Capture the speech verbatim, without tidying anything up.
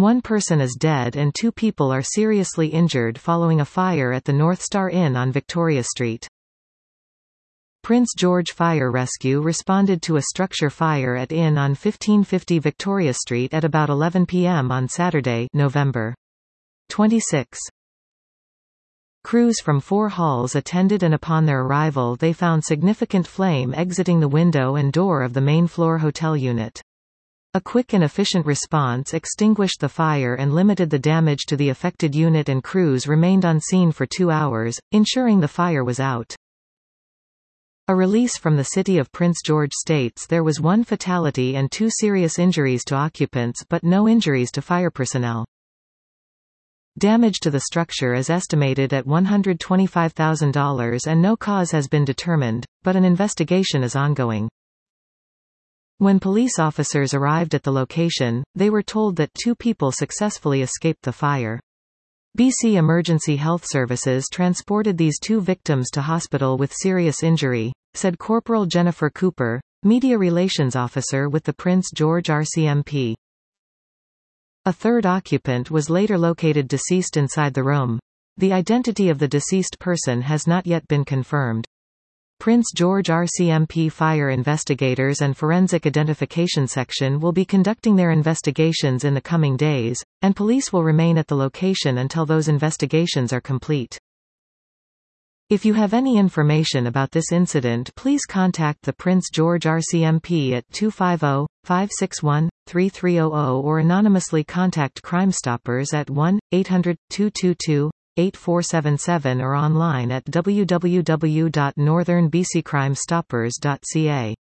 One person is dead and two people are seriously injured following a fire at the North Star Inn on Victoria Street. Prince George Fire Rescue responded to a structure fire at Inn on fifteen fifty Victoria Street at about eleven p m on Saturday, November twenty-sixth. Crews from four halls attended, and upon their arrival they found significant flame exiting the window and door of the main floor hotel unit. A quick and efficient response extinguished the fire and limited the damage to the affected unit, and crews remained on scene for two hours, ensuring the fire was out. A release from the City of Prince George states there was one fatality and two serious injuries to occupants but no injuries to fire personnel. Damage to the structure is estimated at one hundred twenty-five thousand dollars and no cause has been determined, but an investigation is ongoing. When police officers arrived at the location, they were told that two people successfully escaped the fire. B C Emergency Health Services transported these two victims to hospital with serious injury, said Corporal Jennifer Cooper, Media Relations Officer with the Prince George R C M P. A third occupant was later located deceased inside the room. The identity of the deceased person has not yet been confirmed. Prince George R C M P Fire Investigators and Forensic Identification Section will be conducting their investigations in the coming days, and police will remain at the location until those investigations are complete. If you have any information about this incident, please contact the Prince George R C M P at two five zero, five six one, three three zero zero or anonymously contact Crime Stoppers at one eight hundred, two two two, eight four seven seven or online at w w w dot northern b c crime stoppers dot c a.